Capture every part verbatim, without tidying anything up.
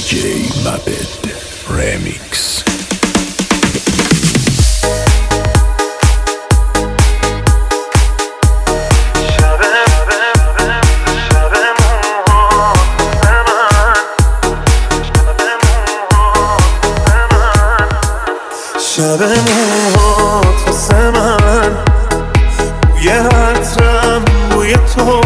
جی مبد رمیکس. شب موهات واسه من بوی عطرم بوی تو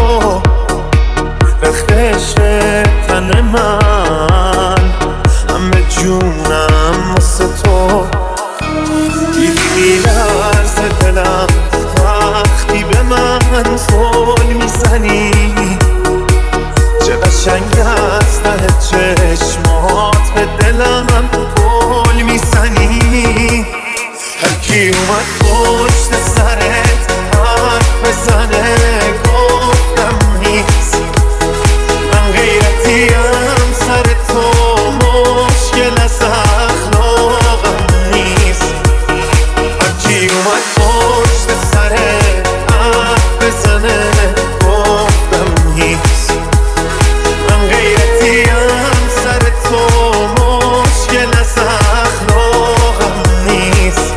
رختش تن من همه جونم واسه تو دیدی لرز دلم وقتی به من زل میزنی چه قشنگ از ته چشمات به دلم گل میزنی هرکی اومد پشت سرت حرف بزنه گفتم نیست من غیرتیم سر تو مشکل از اخلاقم نیست هرکی اومد پشت سرت حرف بزنه گفتم نیست من غیرتیم سر تو مشکل از اخلاقم نیست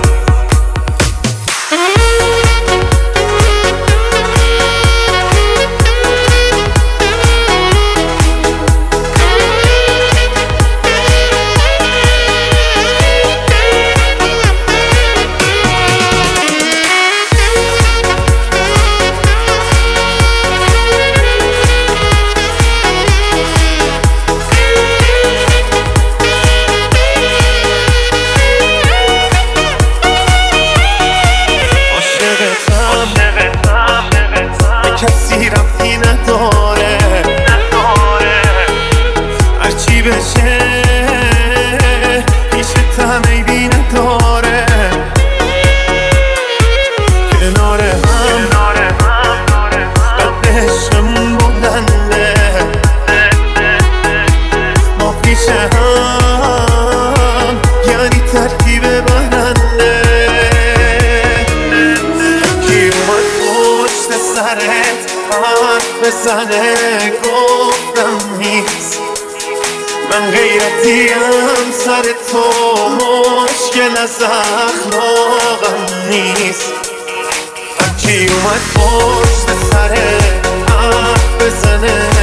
کسی رفتی نداره هرچی بشه پیشت هم عیبی نداره کنار هم قد عشقمون بلنده ما پیش هم یعنی ترکیب برنده کی اومد پشت سرت حرف بزنه گفتم نیست من غیرتیم سر تو مشکل از اخلاقم نیست هرکی اومد پشت سرت حرف بزنه